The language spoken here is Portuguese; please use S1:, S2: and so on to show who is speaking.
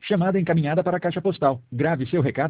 S1: Chamada encaminhada para a caixa postal. Grave seu recado.